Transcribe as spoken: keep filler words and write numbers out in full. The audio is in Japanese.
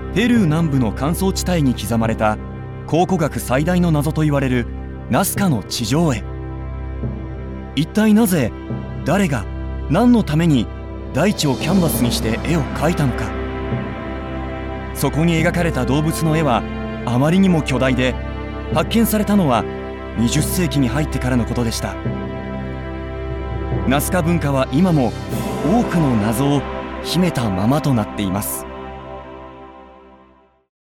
ペルー南部の乾燥地帯に刻まれた考古学最大の謎といわれるナスカの地上絵。一体なぜ、誰が、何のために大地をキャンバスにして絵を描いたのか。そこに描かれた動物の絵はあまりにも巨大で、発見されたのはにじゅっせいきに入ってからのことでした。ナスカ文化は今も多くの謎を秘めたままとなっています。